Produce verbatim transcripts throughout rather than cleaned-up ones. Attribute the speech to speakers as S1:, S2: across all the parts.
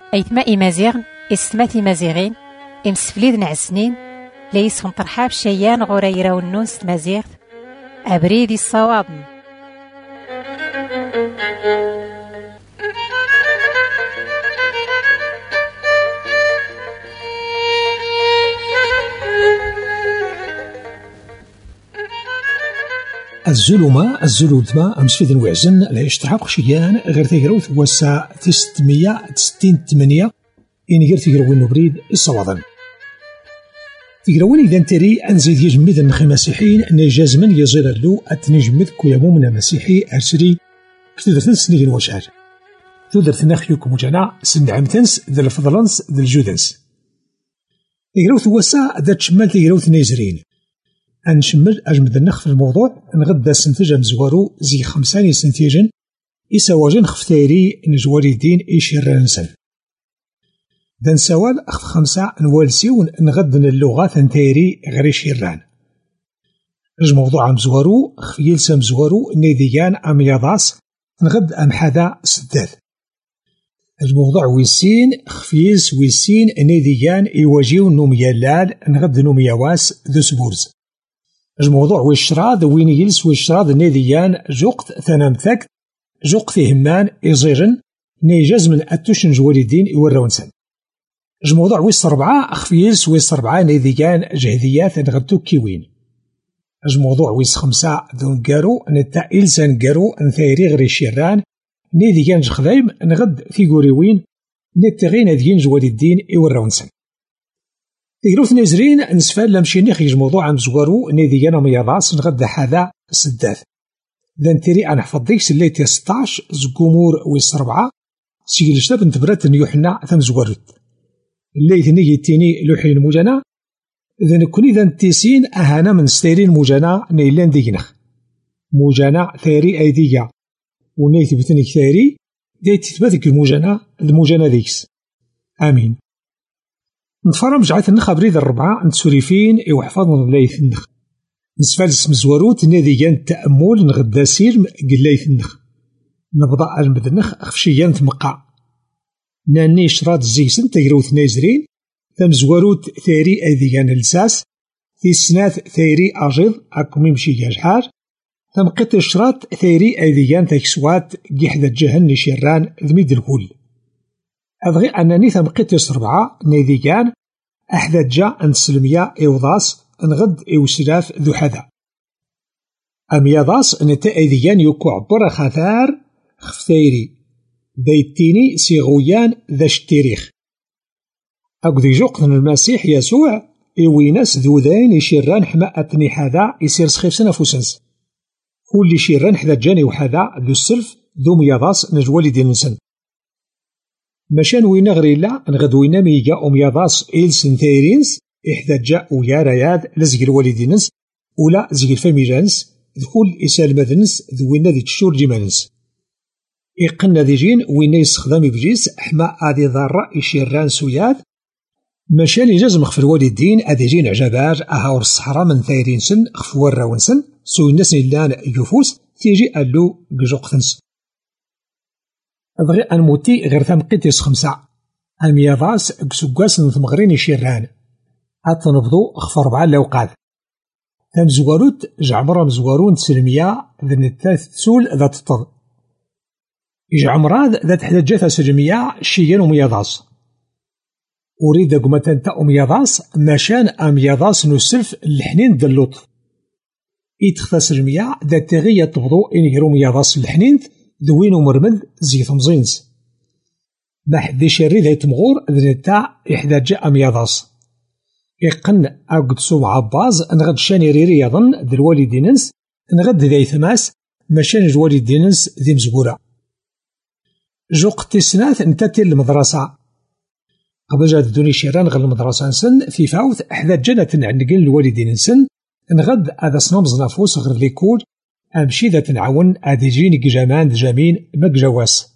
S1: أيتما إمازيغن إستماتي مازيغين إمسفليد نعسنين ليسهم طرحاب شيان غوريرا والنونس مازيغ أبريدي الصوابن.
S2: الزلمة الزلوتما أمسفيد وعزن لا يشتحق شيان غير تيغروث وسا تستمية تستين تمانية إن غير تيغروين نبريد الصوادن تيغروين إذا نتري أنزيد يجمد النخي مسيحيين نجازمن يزيد اللو أتنجمد كويا مؤمن مسيحي أرسري كتدرتن سنين وشعر تدرتن أخيوكم وجنا سن عمتنس ذا الفضلنس ذا الجودنس تيغروث وسا ذا تشمال تيغروث نيزرين أنشمل أجمد النخ في الموضوع نغدا سنتج مزوارو زي خمسان سنتيجن إساواجن خفتيري نجواري الدين إيشيرانسن دان سوال أخذ خمسة نوالسيون نغدن اللغات نتيري غري شيران رج موضوع مزوارو خفيلسا مزوارو نيديان أم يضاس نغد أم حدا سداد الموضوع ويسين خفيلس ويسين نيديان إيواجيو نوميالال نغد نومياواس ذو سبورز الموضوع والشراض وين يلس والشراض نيديان جوقت ثنامتك جوقت همان إزيرن نيجاز من أتوشن جوالدين يوراونسن الموضوع ويس ربعة أخفيلس ويس ربعة نيديان جهديات نغدو كيوين الموضوع ويس خمسة دون قارو نتا إلسان قارو نثيري غري شيران نيديان جخذايم نغد في قوريوين نتغين هذين جوالدين يوراونسن تيغروث نزرين نسفال لمشيني خيج موضوع مزوارو نيديانا مياضاس نغدا حذا سداث ذا نتيري أنا حفظ ديك سليتي ستاش زكومور ويس ربعة سيجل الشتاب نتبرات نيوحنا ثم زواروت اللي ثني يتيني لوحي المجانا ذا نكوني ذا نتيسين أهانا من ستيرين مجانا نيلان ديجنخ مجانا ثيري أيديا ونيث بثنك ثيري دي تثبتك المجانا المجانا ديكس آمين. نتفرم جعات النخ بريد الربعة نتسوريفين إوحفاظ من بلايث النخ نسفالس مزواروت ناديان التأمل نغدا سيرم قلايث النخ نبضاء أجمد النخ أخفشيان تمقع ناني شراد الزيسن تيغروث نازرين ثمزواروت ثيري أيديان الساس في السنات ثيري أجيض أكم يمشي جاجحار ثمقيت الشرات ثيري أيديان تكسوات جحدة جهن شيران ذميد الكل أبغي أنني ثمقيت يسربعة نيديان أحدى جا أنسلميا إوضاس نغد إوسلاف ذو حذا أم يضاس نتا أيديان يوكو عبر خثار خفتيري ديتيني سيغويان ذاش التاريخ أقضي جوقتن المسيح يسوع إويناس ذو ذاين يشيران حماءتني حذا يسير سخيف سنة فوسنس كل شيران حذا جاني وحذا ذو السلف ذو ميضاس نجوالي دين نسن مشان وينا غريلا نغد وينا ميجا أم يضاس إلسن ثيرينس إحدى جاء ويا رياض لزق الوالدينس ولا زق الفاميلانس ذكول إسال مذنس ذوينا ذي تشور جيمانس إقنا ذي جين وينا يستخدم بجيس أحما آدي ضارة إشيران سويات مشان يجازم خف الوالدين أدي جين عجبار أهاور الصحراء من ثيرينسن خفوار راونسن سوي الناس اللان يفوس تيجي ألو قجوقتنس أبغي أنموتي غير ثمقيتيس خمسة الميضاس قسوقاس نثمغرين يشيران أتنبضو أخفر ربعا لوقات ثم زواروت جعمرا مزوارون تسلمية ذن الثالث تسول ذات الطض جعمراد ذات حدجة سلمية شيان وميضاس أريد قمتان تا أميضاس مشان أميضاس نسلف الحنين دلوط إتخذ سلمية ذات تغيية تبضو إن يرو ميضاس الحنين ذوين ومرمد زيث مزينس بحدي شري ذات مغور ذن تا إحدى جاء أميضاس إقن أقد سوم عباز نغد شاني ريري يظن ذي الوالدينس نغد ذي ثماس مشان الوالدينس ذي مزبورة جوق تسناث نتاتي المدرسة قبل جاد دوني شيران غير المدرسة نسن في فاوث أحدى جنة نعنقين الوالدين نسن نغد هذا صنمز نفوس غير ليكول أمشي ذات نعاون أديجين جامان جامين مكجواس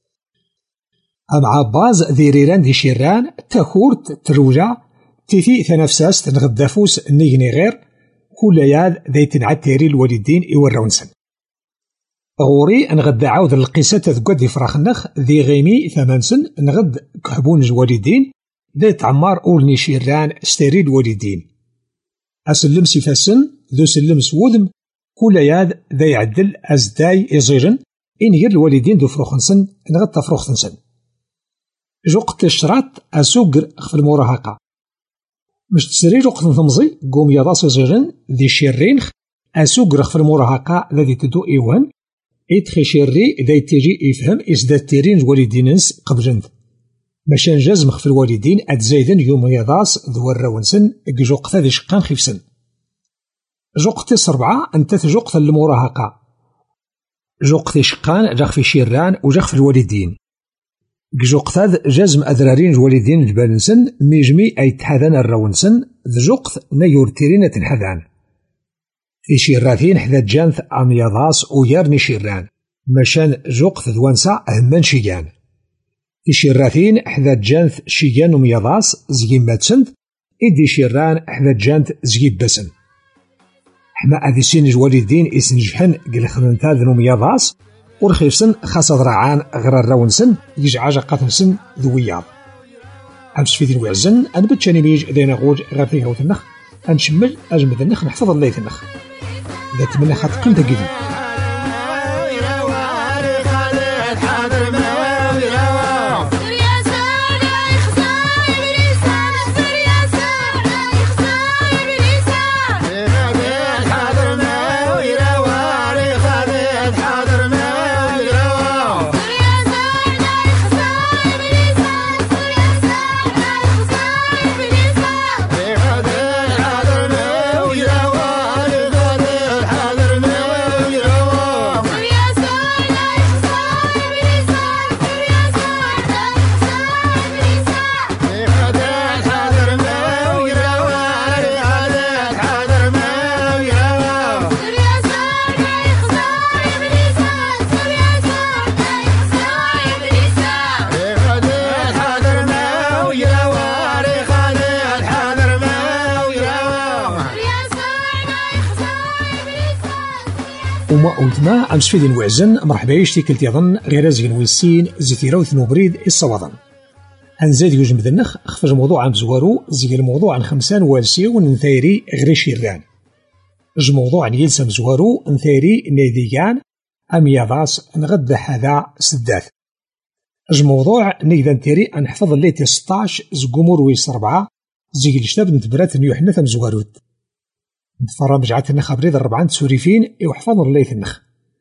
S2: أم عباز ذي ريران ذي شيران تاكورت تروجع تيثي ثنفساس تنغد فوس نيغني غير كل ياد ذي تنعتيري الوالدين إيوراونسن غوري نغد عاود القصة تذكر دي فراخنخ ذي غيمي ثمان سن نغد كحبون الوالدين ذي تعمار أول نشيران ستريد والدين أسلم سفاسن ذو سلم سودم كل ياد ذي يعدل أزداي إزيجن إن غير الوالدين ذو فروخنسن نغد تفروخنسن جوقت الشراط أسوقر في المراهقة مش تسري جوقت ثمزي قوم يضاس إزيجن ذي شيرين أسوقر في المراهقة الذي تدو إيوان إدخي شيري ذي تيجي يفهم إزداد تيرين الوالدينس قبجند ماشان جازمخ في الوالدين أتزايدن يوم يضاس ذو الراونسن جوقت ذي شقان خيفسن جوقت سربعة أنت جوقت المراهقة جوقت شقان جاخ في شيران وجاخ في الوالدين جوقت جازم أذرارين الوالدين جبالنسن ميجمي أي تحذان الراونسن ذجوقت نيور تيرين تنحذان في شيراتين حذا جانث أم يضاس ويارني شيران ماشان جوقت ذوانسا أهمان شيان في شيراتين حذا جانث شيان وميضاس زيين ماتسنت إدي شيران حذا جانث زيين بسن حما أديسين الوالدين إسنجحن قل خدنتا ذنو ميضاس ورخيفسن خاصة ذراعان غير الراونسن يجعاج قاتنسن ذوياض أمس في ذي الوعزن أنا بتشاني ميج ذينا غوج غير فيه روت النخ أنشمل أجمد النخ نحفظ الليث النخ إذا تمنى خاط قيمة جديد وما قلتما أمس في ذي الوعزن مرحبا يشتي كلت يظن غير زين ويسين زيتيرا وثنو بريد الصوضن هنزاد يوجم ذنخ خفج موضوع عن زوارو زي الموضوع عن خمسان والسي ونثيري غير شيران ج موضوع عن يلسم زوارو نثيري نيديان أم يضاس نغد هذا سداث ج موضوع نيدا نثيري نحفظ الليتي ستاش زقومور ويس ربعة زي الجتاب نتبرات نيوحنا ثم زواروت نتفرى مجعاتنا خبريد الربعان تسوريفين يوحفظوا الليث النخ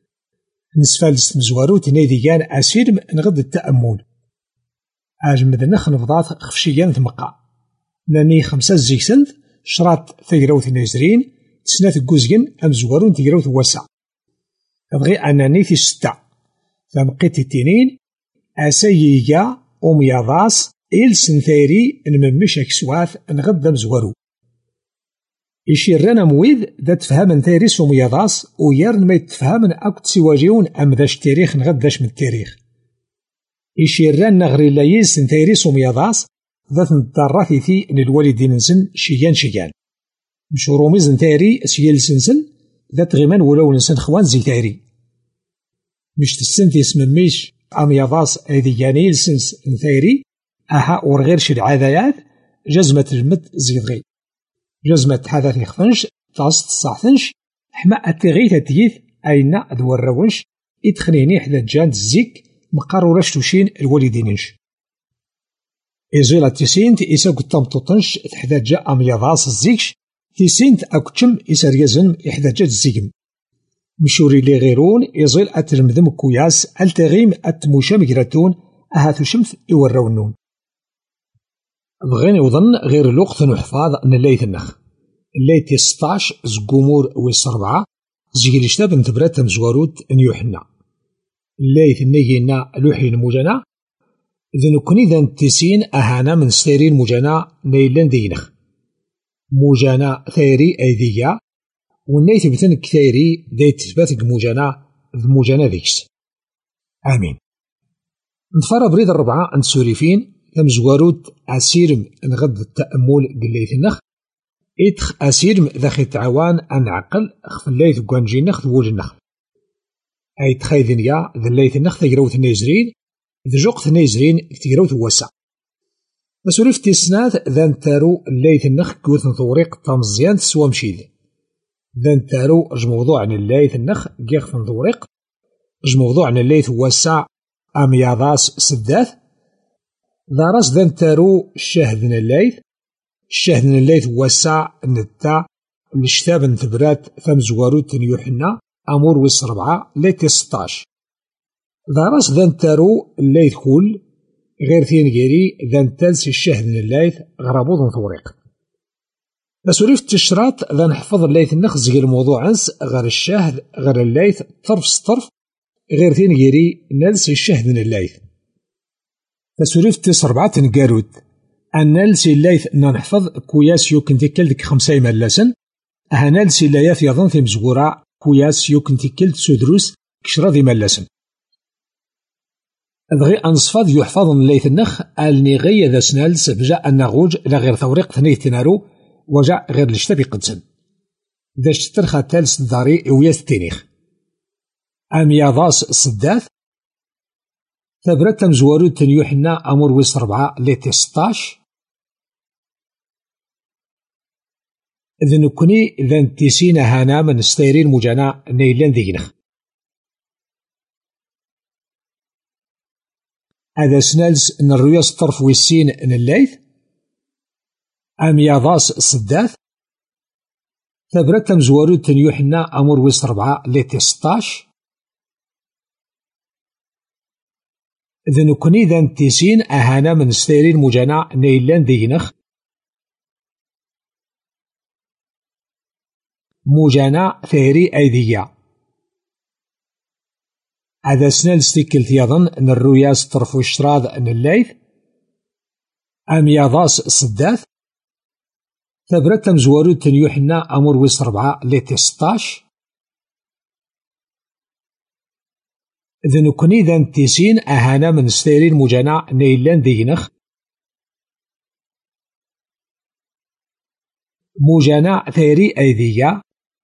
S2: نسفالس مزواروت نيديان أسيرم نغد التأمون أجمد النخ نفضات خفشيان ثمقا ناني خمسة زيكسنت شراط ثيروث نيزرين تسنات الجوزين أم زوارون ثيروث وسع أبغي أناني في ستة ثمقيت التنين أسييجا أمياضاس إل سنثيري نممش أكسواث نغد مزوارو يشيرنا مويد ذا تفهمن تاريس ومياضاس ويارن ما يتفهمن أكو تسواجيون أم ذاش تاريخ نغد ذاش من التاريخ يشيرنا غري لايز تاريس ومياضاس ذات نتطرفي في ان الوالدين نسن شيان شيان مشروميز نتاري سيال سنسن ذات غيمان ولو نسن خوان زي تاري مش تسنتي اسم ميش أم ياضاس ايدي يعني لسنس نتاري أها ورغيرش العاديات جزمة المد زيدغي جزمة حدث يخفنش تصت صحتنش حما أتغيث أتيث أين أدور روش إدخنيني حدا جاند الزيك مقارورش توشين الوالدينش إزيلا تيسينت إسا قطام توطنش تحدا جا أم يضاس الزيكش تيسينت أكتشم إسا ريازن إحدا جا الزيكم مشوري لي غيرون إزيل أترمذم كوياس ألتغيم أتموشا مجراتون أهاتو شمث إورونون بغيني وظن غير الوقت نحفاظ نلايث النخ اللايتي ستاش زقومور ويس ربعة زيجي الشتاب نتبرات مزواروت نيوحنا اللايث نيجينا لوحي المجانا إذن كوني ذا تسين أهانا من ستيرين مجانا نيلان دينخ مجانا ثيري أيديا والنيث بثن كثيري دي تثباتك مجانا ذ مجانا ذيكس آمين نتفرى بريد الربعة أنت سوريفين ثم زواروت أسيرم نغد التأمل قليث النخ إدخ أسيرم ذاخي تعوان أن عقل خف الليث قوانجي نخ ذوج النخ أي تخايذن يا ذليت النخ تجروت النيزرين ذ جوق النيزرين تجروت وسع مسوريف تيسنات ذان تارو الليث النخ كوث نثوريق تامزيان تسوى مشيد ذان تارو اج موضوع عن الليث النخ جيغ نثوريق اج موضوع عن الليث وسع أمياضاس سداث ذا راس ذان تارو الشاهد من الليث الشاهد من الليث وسع نتا الشتاب نثبرات فمزواروت يوحنا أمور ويس ربعة ليت ستاش ذا راس ذان تارو الليث كل غير ثين جيري ذان تالس الشاهد من الليث غرابوض نثوريق مسوريف تشرات ذا نحفظ الليث النخز غير الموضوع انس غير الشاهد غير الليث طرف سطرف غير ثين جيري نالس الشاهد من الليث مسوريف تيس ربعة نقاروت أن نالس الليث نحفظ كوياس يمكن تكلدك خمسة ملاسن أها نالس الليث يظن في مزغورة كوياس يمكن تكلد سودروس كشرا ذي ملاسن دغي أنصفاد يحفظ الليث النخ النغي ذا سنالس بجاء النغوج لا غير ثوريق ثنيت تنارو وجاء غير الاشتبي قدسن ذا شترخا تالس داري وياث تينيخ أمياضاس سداث ثبرت مزوارو تنيوحنا أمور ويس ربعة ليتي ستاش إذن كوني ذن تيسين هانا من ستيرين مجانا نيلان دينخ هذا سنالس ان الرياس طرف ويسين ان الليث أمياضاس سداث ثبرت مزوارو تنيوحنا أمور ويس ربعة ليتي ستاش إذن كوني ذن تيسين أهانا من ستيرين مجانا نيلان دينخ مجانا ثيري أيديا هذا سنال ستيكل تيضن ان الرياس طرف وشتراض ان الليث أمياضاس سداث ثبرت مزوارو تنيوحنا أمور ويس ربعة ليتي ستاش إذن كوني ذن تيسين أهانا من ستيرين مجانا نيلان دينخ مجانا ثيري أيديا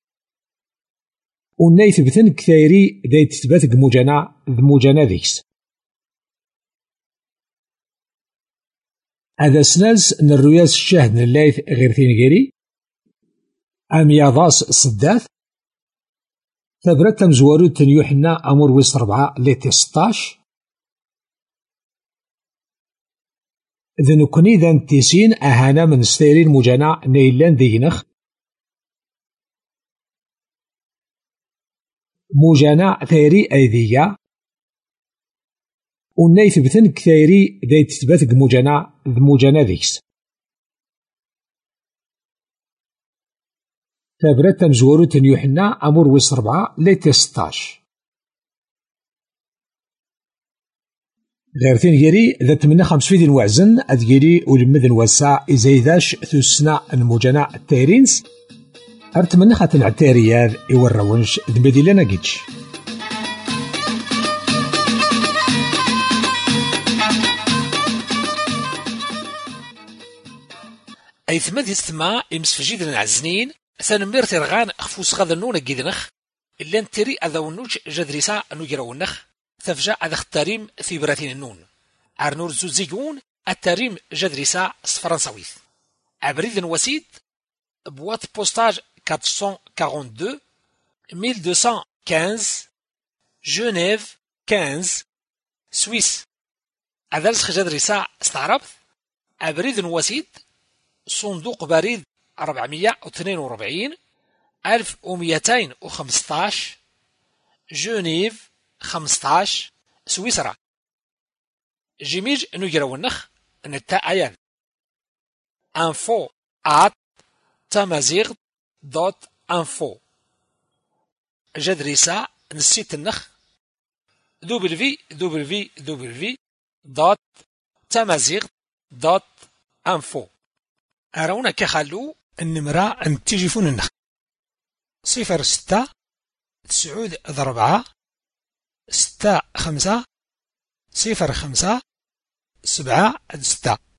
S2: ونيث بثن كثيري داي تثبت مجانا ذ مجانا ذيكس هذا سنالس ان الرياس الشاهد من الليث غير ثين غيري أمياضاس سداث ثبرت مزوارو تنيوحنا أمور ويس ربعة ليتي ستاش إذن كوني ذن تيسين أهانا من ستيرين مجانا نيلان دينخ مجانا ثيري أيديا ونيث بثن كثيري داي تثبت مجانا ذ مجانا ذيكس ثبرت مزوارو تنيوحنا أمور ويس ربعة ليتي ستاش غير ثين جيري ذا تمنى خمس فيدين وعزن أدجيري ولمذن وسع إزايداش ثسنا المجانا التيرينس أرتمنى خاتن عتارياذ إورونش ذمدي لنا جيتش
S3: أي ثمد يستمع إمسفجيد العزنين ثانمير ترغان خفوس غاذا نونا جيدنخ إلا نتري أذا ونوج جدريسا نوجرا ونخ ثفجا أذا اختاريم في براتين النون عرنور زوزيجون التاريم جدريسا فرنساويث عبريد وسيد بوات بوستاج quatre cent quarante-deux mille deux cent quinze Genève quinze Suisse أدرس جدريسا استعربت عبريد وسيد صندوق بريد أربعمية واثنين وأربعين ألف ومئتين وخمسطاش جنيف خمسطاش سويسرا جيميج نجرا ونخ نتا أيان info at تمازيغ دوت info جدريسا نسيت النخ دبليو دبليو دبليو دوت تمازيغ دوت info أرونا كخلو النمرة أن تجيفون النخ صفر ستة تسعود ضربعة ستة خمسة صفر خمسة سبعة ستة